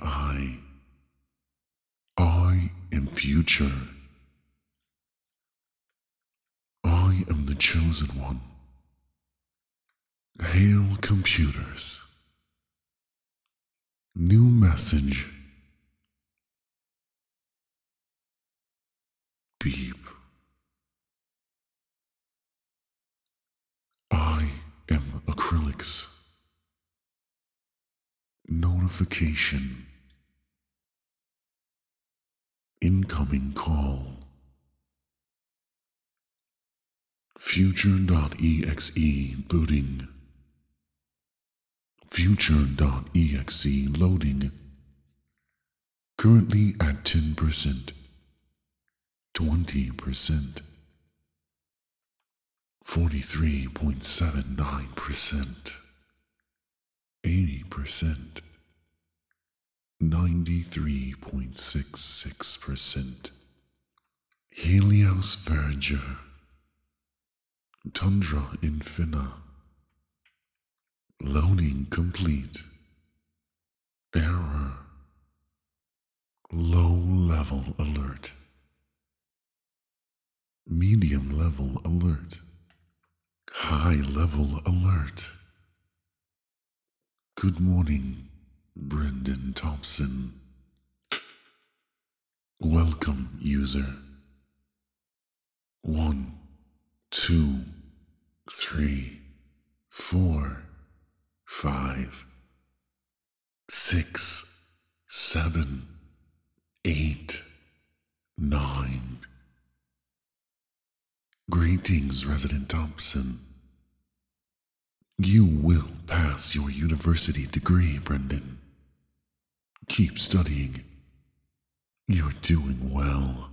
I am future. I am the chosen one. Hail computers. New message. Beep. I am acrylics. Notification. Incoming call. Future.exe booting. Future.exe loading. Currently at 10%, 20%, 43.79%, 80%, 93.66%. Helios Verger. Tundra Infina. Loading complete. Error. Low level alert. Medium level alert. High level alert. Good morning, Brendan Thompson. Welcome, user. 1, 2, 3, 4, 5, 6, 7, 8, 9. Greetings, Resident Thompson. You will pass your university degree, Brendan. Keep studying. You're doing well.